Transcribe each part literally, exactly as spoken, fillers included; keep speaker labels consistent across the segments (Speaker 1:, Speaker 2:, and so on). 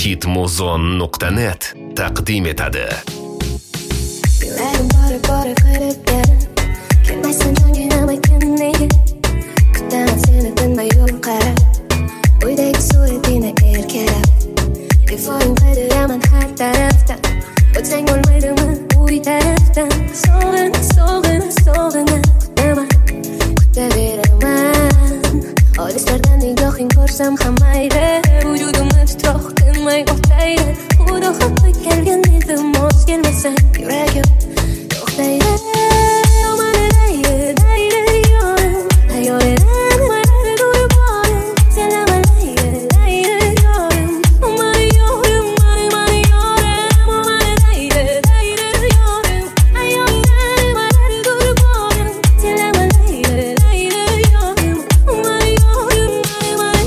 Speaker 1: hitmuzon nuqta net taqdim etadi.
Speaker 2: Yuragim borib borib qilib berim, kelmaysan jongina aytgan nega, kutaman seni tinmay yo'l qarab, uydagi suratingni erkalab, iforing qidiraman har tarafdan, o'tsang bo'lmaydimi uy tarafdan, sog'in sog'in sog'in kutaman, kutaveraman, olislardan nigohing ko'rsam ham mayli, vujudimni titroq tinmay o'taydi, xudo haqqi kelgan edim, mos kelmasang yuragim to'xtaydi. Omani daydi daydi yorim, hayolidan nimalar durib borim, senaman daydi daydi yorim, omani yorim, mani mani yorim, omani daydi daydi yorim, hayolidan nimalar durib borim, senaman daydi daydi yorim, omani yorim, mani mani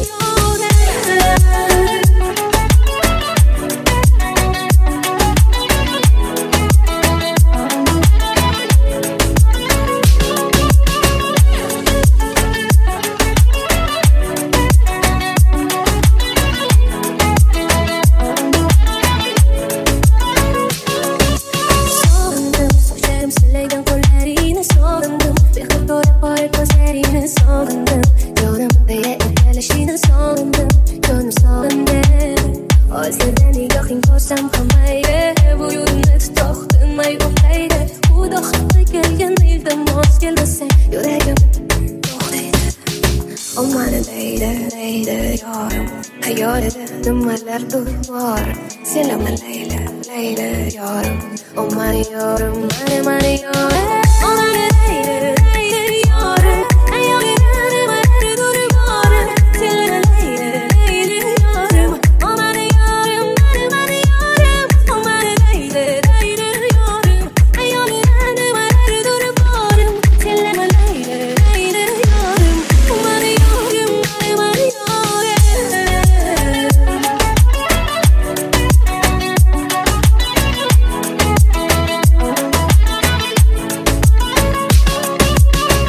Speaker 2: sog'indim, sochlarim silaydan qo'llaringni sog'indim, behuda to'lib borar ko'zlaringni sog'indim, yorim deya erkalashingni sog'indim, ko'nglim sog'indi, olislardan nigohing ko'rsam ham mayli, vujudimni titroq tinmay o'taydi, xudo haqqi kelgan ildim, mos kelmasang yuragim to'xtaydi. Omani daydi daydi yorim, hayolida nimalar durib borim, senaman layli layli yorim, omani yorim, mani mani yorim, omani daydi